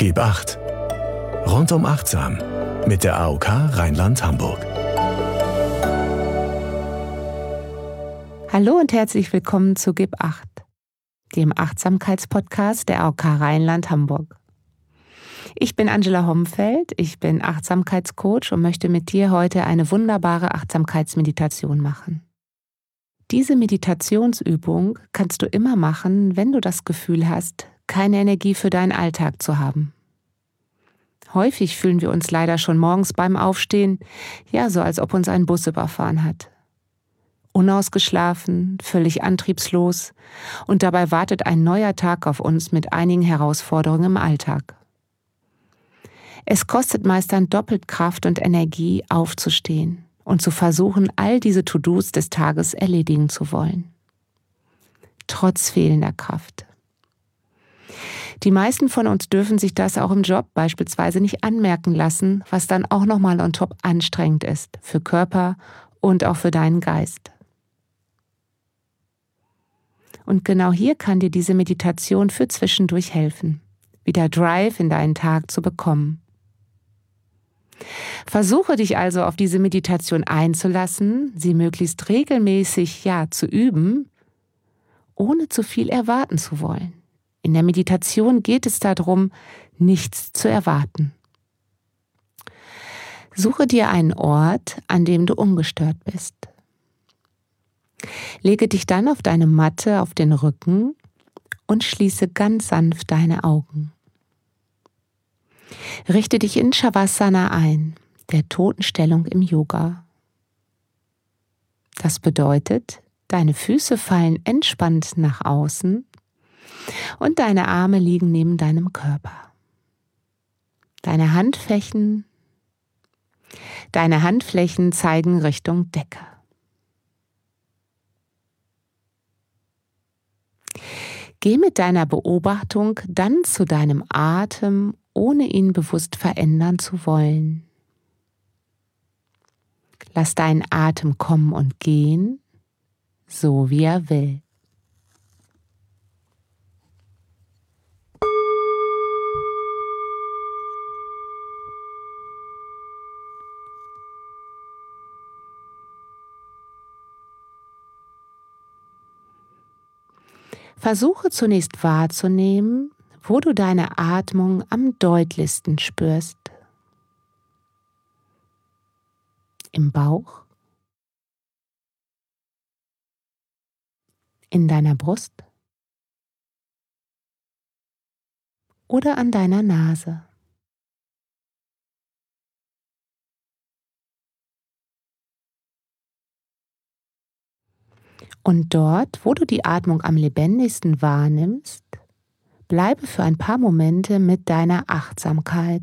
Gib Acht. Rundum achtsam mit der AOK Rheinland-Hamburg. Hallo und herzlich willkommen zu Gib Acht, dem Achtsamkeitspodcast der AOK Rheinland-Hamburg. Ich bin Angela Homfeld, ich bin Achtsamkeitscoach und möchte mit dir heute eine wunderbare Achtsamkeitsmeditation machen. Diese Meditationsübung kannst du immer machen, wenn du das Gefühl hast, keine Energie für deinen Alltag zu haben. Häufig fühlen wir uns leider schon morgens beim Aufstehen, so als ob uns ein Bus überfahren hat. Unausgeschlafen, völlig antriebslos und dabei wartet ein neuer Tag auf uns mit einigen Herausforderungen im Alltag. Es kostet meist dann doppelt Kraft und Energie, aufzustehen und zu versuchen, all diese To-Dos des Tages erledigen zu wollen. Trotz fehlender Kraft. Die meisten von uns dürfen sich das auch im Job beispielsweise nicht anmerken lassen, was dann auch nochmal on top anstrengend ist, für Körper und auch für deinen Geist. Und genau hier kann dir diese Meditation für zwischendurch helfen, wieder Drive in deinen Tag zu bekommen. Versuche dich also auf diese Meditation einzulassen, sie möglichst regelmäßig zu üben, ohne zu viel erwarten zu wollen. In der Meditation geht es darum, nichts zu erwarten. Suche dir einen Ort, an dem du ungestört bist. Lege dich dann auf deine Matte auf den Rücken und schließe ganz sanft deine Augen. Richte dich in Shavasana ein, der Totenstellung im Yoga. Das bedeutet, deine Füße fallen entspannt nach außen und deine Arme liegen neben deinem Körper. Deine Handflächen zeigen Richtung Decke. Geh mit deiner Beobachtung dann zu deinem Atem, ohne ihn bewusst verändern zu wollen. Lass deinen Atem kommen und gehen, so wie er will. Versuche zunächst wahrzunehmen, wo du deine Atmung am deutlichsten spürst. Im Bauch? In deiner Brust? Oder an deiner Nase? Und dort, wo du die Atmung am lebendigsten wahrnimmst, bleibe für ein paar Momente mit deiner Achtsamkeit.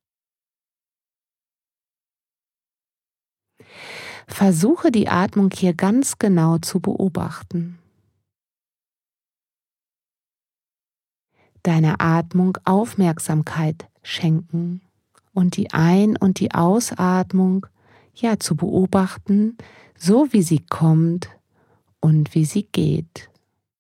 Versuche die Atmung hier ganz genau zu beobachten. Deiner Atmung Aufmerksamkeit schenken und die Ein- und die Ausatmung zu beobachten, so wie sie kommt und wie sie geht.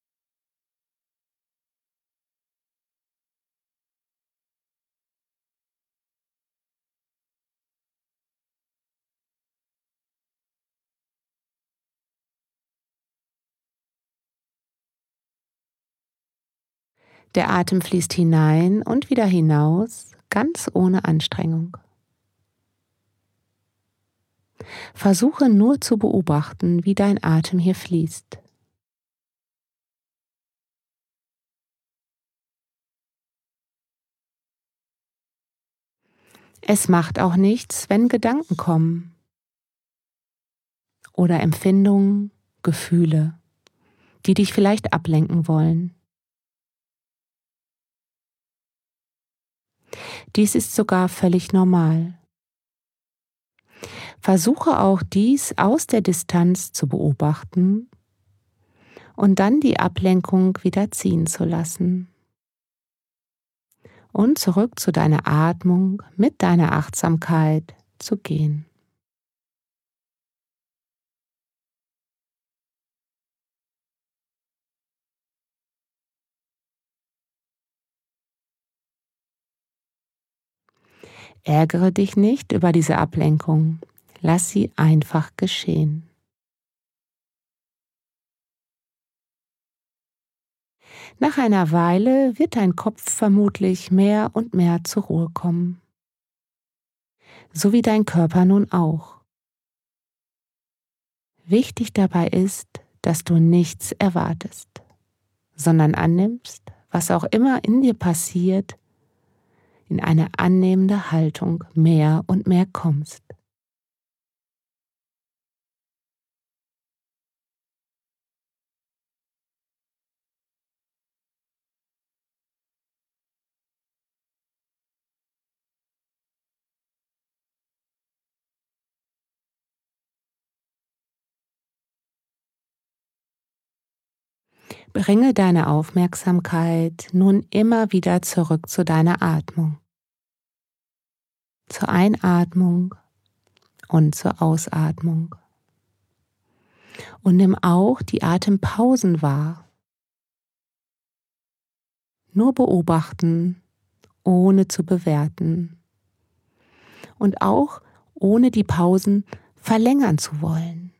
Der Atem fließt hinein und wieder hinaus, ganz ohne Anstrengung. Versuche nur zu beobachten, wie dein Atem hier fließt. Es macht auch nichts, wenn Gedanken kommen oder Empfindungen, Gefühle, die dich vielleicht ablenken wollen. Dies ist sogar völlig normal. Versuche auch dies aus der Distanz zu beobachten und dann die Ablenkung wieder ziehen zu lassen. Und zurück zu deiner Atmung mit deiner Achtsamkeit zu gehen. Ärgere dich nicht über diese Ablenkung. Lass sie einfach geschehen. Nach einer Weile wird dein Kopf vermutlich mehr und mehr zur Ruhe kommen. So wie dein Körper nun auch. Wichtig dabei ist, dass du nichts erwartest, sondern annimmst, was auch immer in dir passiert, in eine annehmende Haltung mehr und mehr kommst. Bringe deine Aufmerksamkeit nun immer wieder zurück zu deiner Atmung, zur Einatmung und zur Ausatmung. Und nimm auch die Atempausen wahr. Nur beobachten, ohne zu bewerten. Und auch ohne die Pausen verlängern zu wollen.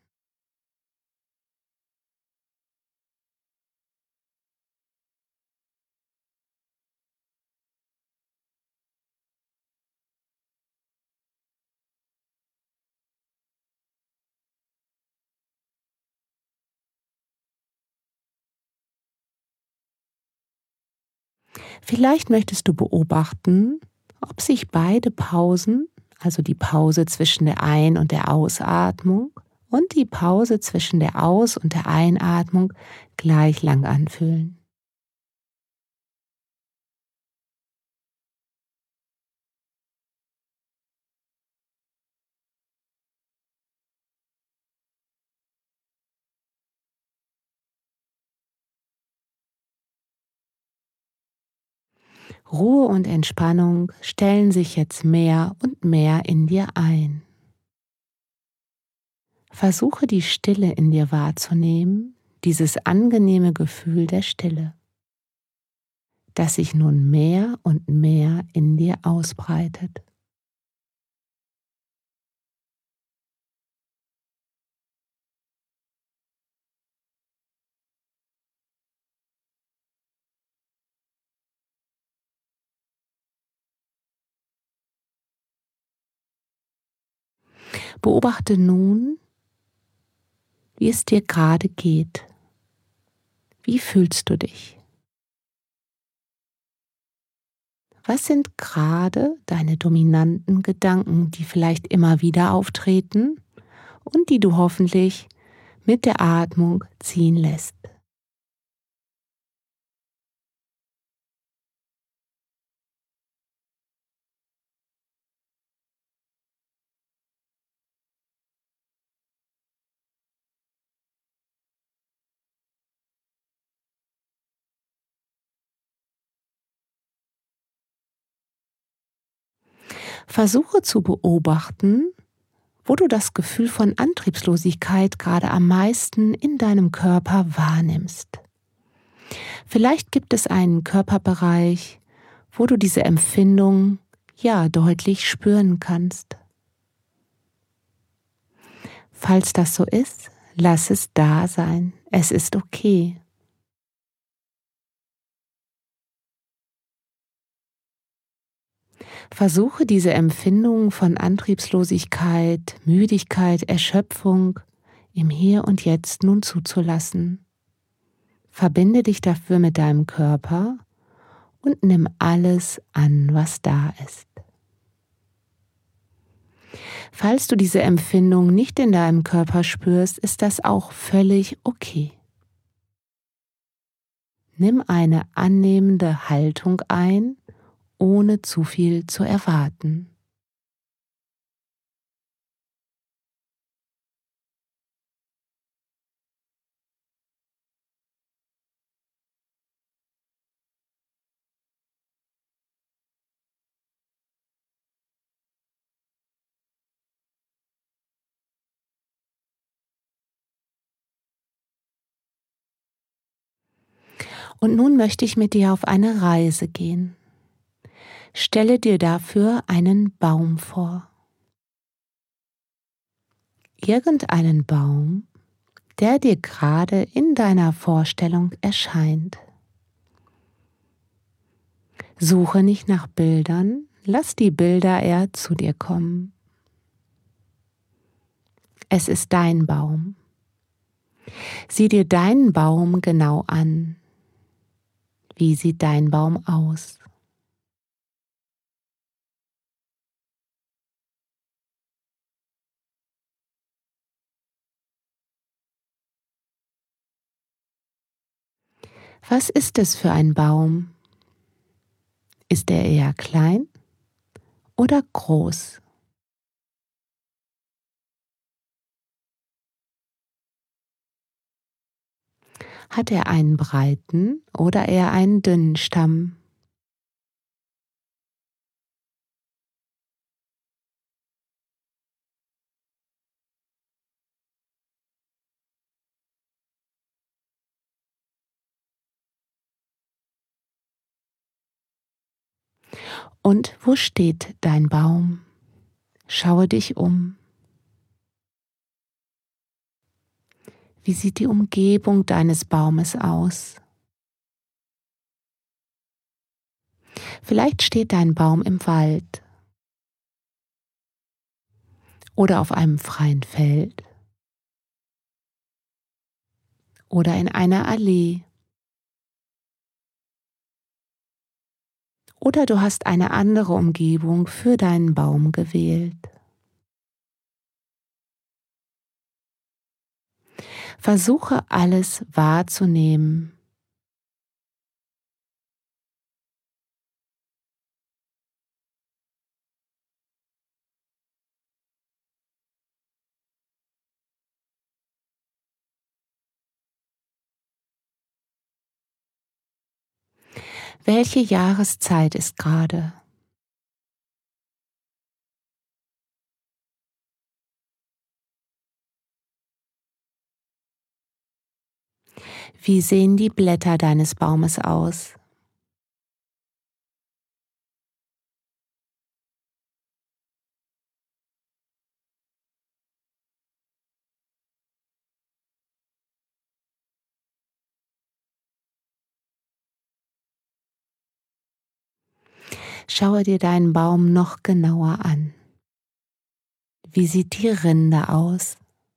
Vielleicht möchtest du beobachten, ob sich beide Pausen, also die Pause zwischen der Ein- und der Ausatmung und die Pause zwischen der Aus- und der Einatmung gleich lang anfühlen. Ruhe und Entspannung stellen sich jetzt mehr und mehr in dir ein. Versuche die Stille in dir wahrzunehmen, dieses angenehme Gefühl der Stille, das sich nun mehr und mehr in dir ausbreitet. Beobachte nun, wie es dir gerade geht. Wie fühlst du dich? Was sind gerade deine dominanten Gedanken, die vielleicht immer wieder auftreten und die du hoffentlich mit der Atmung ziehen lässt? Versuche zu beobachten, wo du das Gefühl von Antriebslosigkeit gerade am meisten in deinem Körper wahrnimmst. Vielleicht gibt es einen Körperbereich, wo du diese Empfindung deutlich spüren kannst. Falls das so ist, lass es da sein. Es ist okay. Versuche diese Empfindung von Antriebslosigkeit, Müdigkeit, Erschöpfung im Hier und Jetzt nun zuzulassen. Verbinde dich dafür mit deinem Körper und nimm alles an, was da ist. Falls du diese Empfindung nicht in deinem Körper spürst, ist das auch völlig okay. Nimm eine annehmende Haltung ein, ohne zu viel zu erwarten. Und nun möchte ich mit dir auf eine Reise gehen. Stelle dir dafür einen Baum vor. Irgendeinen Baum, der dir gerade in deiner Vorstellung erscheint. Suche nicht nach Bildern, lass die Bilder eher zu dir kommen. Es ist dein Baum. Sieh dir deinen Baum genau an. Wie sieht dein Baum aus? Was ist es für ein Baum? Ist er eher klein oder groß? Hat er einen breiten oder eher einen dünnen Stamm? Und wo steht dein Baum? Schaue dich um. Wie sieht die Umgebung deines Baumes aus? Vielleicht steht dein Baum im Wald oder auf einem freien Feld oder in einer Allee. Oder du hast eine andere Umgebung für deinen Baum gewählt. Versuche alles wahrzunehmen. Welche Jahreszeit ist gerade? Wie sehen die Blätter deines Baumes aus? Schaue dir deinen Baum noch genauer an. Wie sieht die Rinde aus?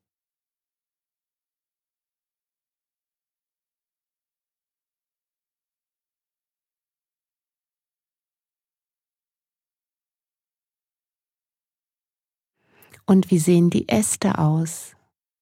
Und wie sehen die Äste aus?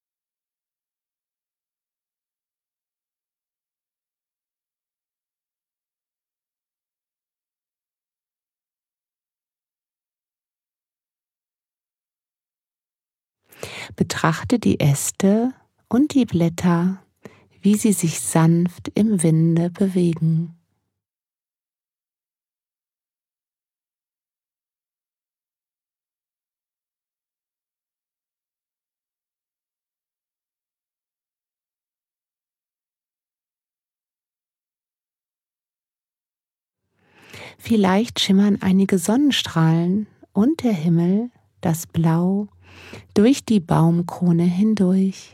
Betrachte die Äste und die Blätter, wie sie sich sanft im Winde bewegen. Vielleicht schimmern einige Sonnenstrahlen und der Himmel, das Blau, durch die Baumkrone hindurch.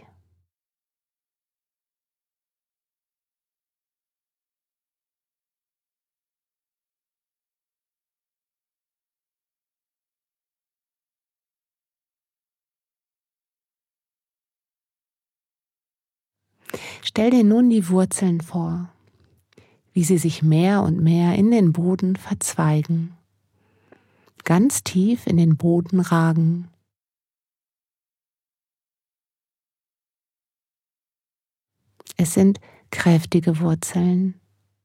Stell dir nun die Wurzeln vor, wie sie sich mehr und mehr in den Boden verzweigen, ganz tief in den Boden ragen. Es sind kräftige Wurzeln.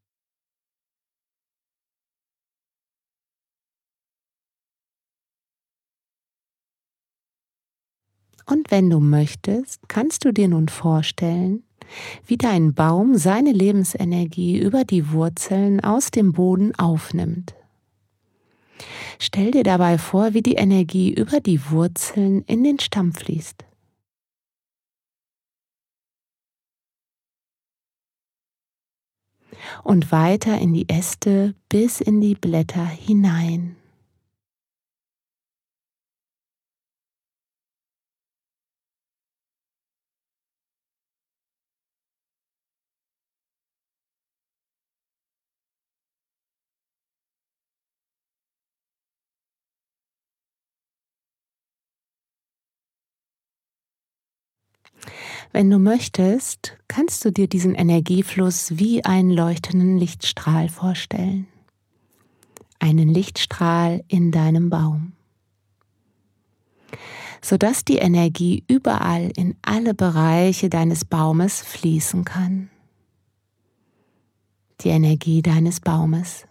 Und wenn du möchtest, kannst du dir nun vorstellen, wie dein Baum seine Lebensenergie über die Wurzeln aus dem Boden aufnimmt. Stell dir dabei vor, wie die Energie über die Wurzeln in den Stamm fließt. und weiter in die Äste bis in die Blätter hinein. Wenn du möchtest, kannst du dir diesen Energiefluss wie einen leuchtenden Lichtstrahl vorstellen. Einen Lichtstrahl in deinem Baum, sodass die Energie überall in alle Bereiche deines Baumes fließen kann. Die Energie deines Baumes.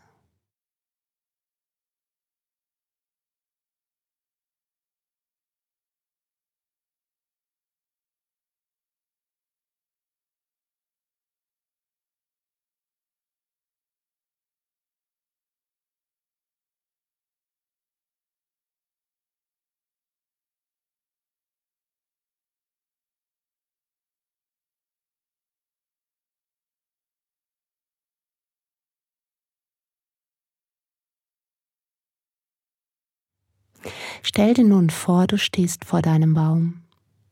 Stell dir nun vor, du stehst vor deinem Baum.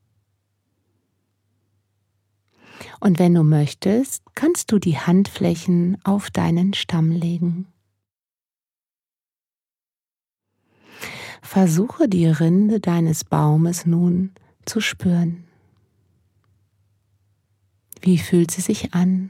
Und wenn du möchtest, kannst du die Handflächen auf deinen Stamm legen. Versuche die Rinde deines Baumes nun zu spüren. Wie fühlt sie sich an?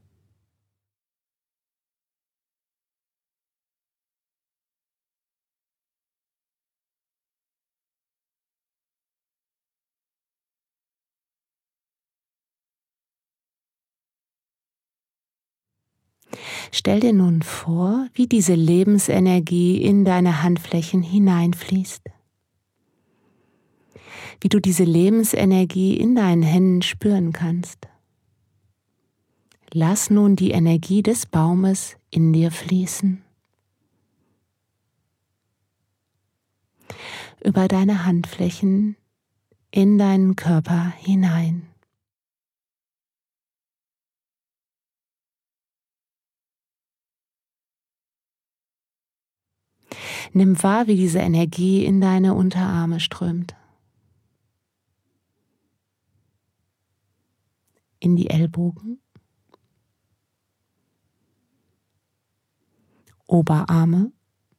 Stell dir nun vor, wie diese Lebensenergie in deine Handflächen hineinfließt. Wie du diese Lebensenergie in deinen Händen spüren kannst. Lass nun die Energie des Baumes in dir fließen. Über deine Handflächen in deinen Körper hinein. Nimm wahr, wie diese Energie in deine Unterarme strömt. In die Ellbogen, Oberarme,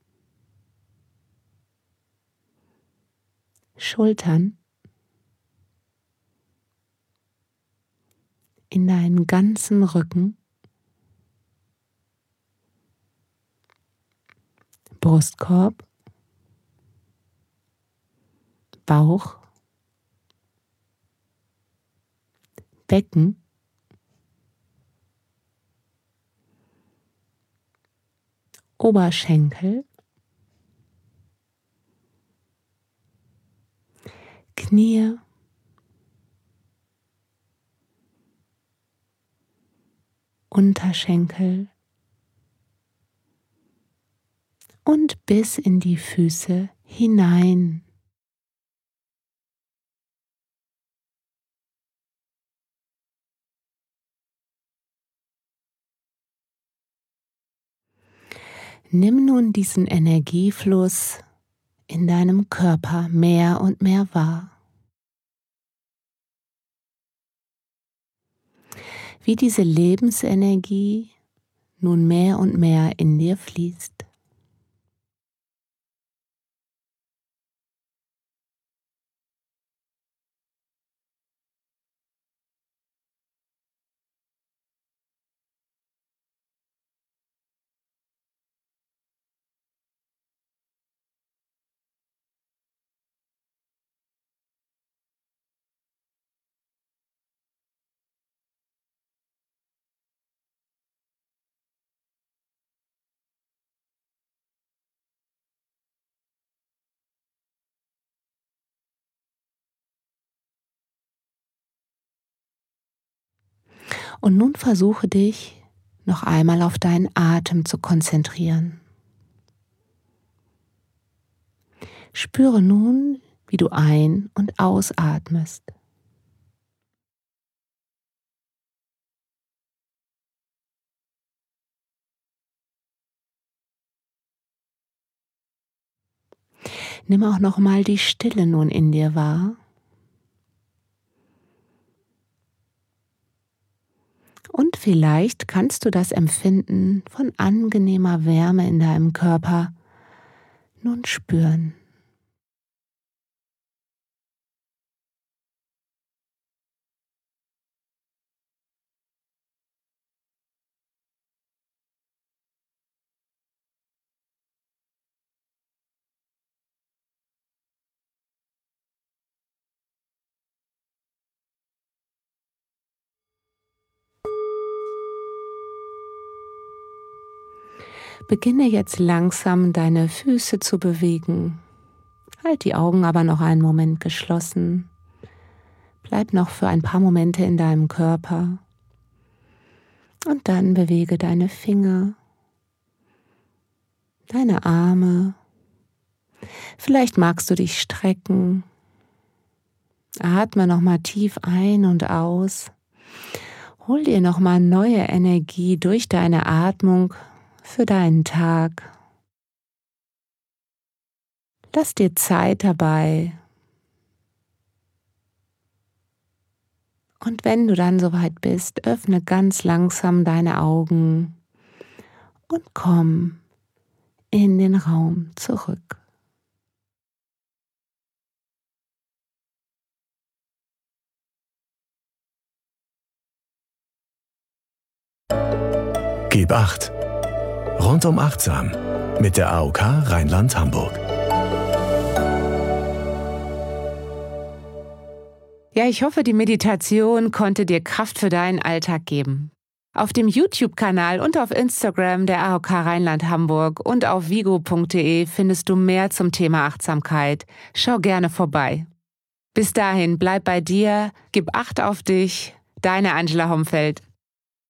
Schultern, in deinen ganzen Rücken, Brustkorb, Bauch, Becken, Oberschenkel, Knie, Unterschenkel und bis in die Füße hinein. Nimm nun diesen Energiefluss in deinem Körper mehr und mehr wahr. Wie diese Lebensenergie nun mehr und mehr in dir fließt. Und nun versuche dich noch einmal auf deinen Atem zu konzentrieren. Spüre nun, wie du ein- und ausatmest. Nimm auch noch mal die Stille nun in dir wahr. Und vielleicht kannst du das Empfinden von angenehmer Wärme in deinem Körper nun spüren. Beginne jetzt langsam deine Füße zu bewegen. Halt die Augen aber noch einen Moment geschlossen. Bleib noch für ein paar Momente in deinem Körper. Und dann bewege deine Finger, deine Arme. Vielleicht magst du dich strecken. Atme nochmal tief ein und aus. Hol dir nochmal neue Energie durch deine Atmung für deinen Tag. Lass dir Zeit dabei. Und wenn du dann soweit bist, öffne ganz langsam deine Augen und komm in den Raum zurück. Gib Acht. Rundum achtsam mit der AOK Rheinland-Hamburg. Ja, ich hoffe, die Meditation konnte dir Kraft für deinen Alltag geben. Auf dem YouTube-Kanal und auf Instagram der AOK Rheinland-Hamburg und auf vigo.de findest du mehr zum Thema Achtsamkeit. Schau gerne vorbei. Bis dahin, bleib bei dir, gib Acht auf dich. Deine Angela Homfeld.